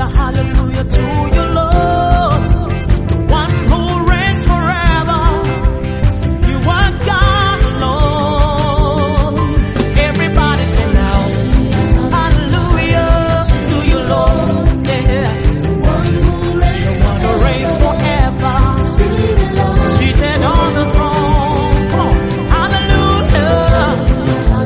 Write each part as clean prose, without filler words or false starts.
hallelujah, hallelujah to you, Lord. The one who reigns forever. You are God alone. Everybody say now, hallelujah to you, Lord. Yeah. The one who reigns forever. Seated on the throne. Come on. Hallelujah. Oh,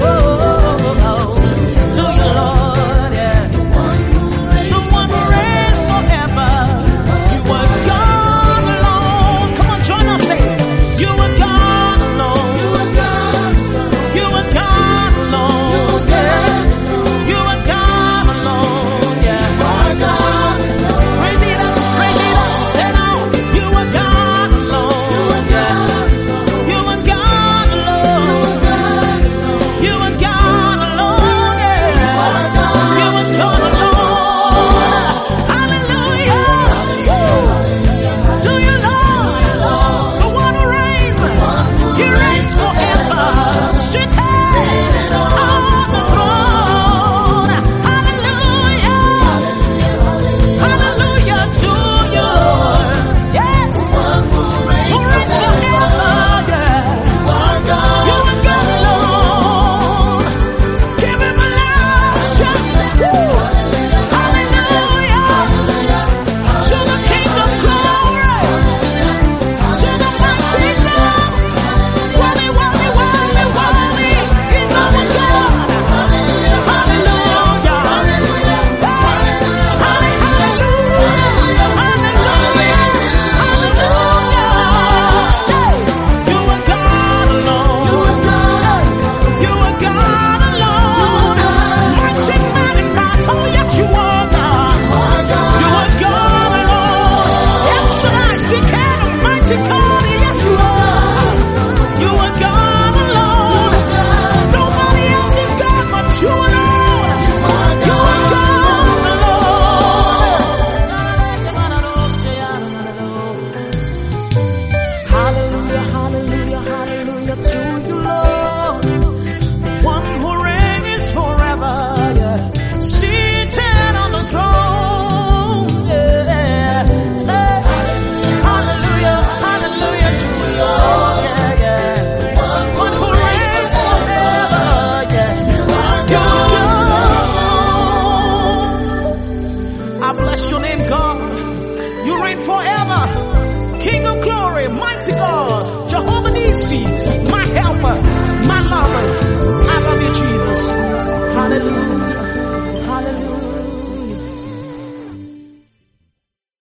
to you, Lord. Yeah. The one who reigns forever. You are God alone. Come on, join us. Say, you are God alone. You are God alone. Yeah. You are God alone. Yeah. Praise it up, praise it up. Say now, you are God alone. Yeah. You are God alone. You are God alone. Yeah. You are God alone. Hallelujah. To you, Lord. The one who reigns. He reigns forever. Seated on the throne. Hallelujah. Hallelujah to you, Lord. Yes. Who reigns forever. Yeah. You are God alone. Give him a loud shout. Woo. Hallelujah. To the King of glory. To the mighty God. Worthy, worthy, worthy, worthy is our God. Hallelujah. Hallelujah. You are God alone. You are God alone. Mighty man in battle, yes you are God. You are God alone. Yes, I see kind of mighty God, yes you are. You are God alone. Nobody else is God but you alone. You are God alone. Hallelujah, hallelujah, hallelujah to you, Lord. The one who reigns forever, yeah. Seated on the throne, yeah. Say, hallelujah, hallelujah to you, Lord, yeah, yeah. One who reigns forever, yeah. I bless your name, God. You reign forever. King of glory, mighty God.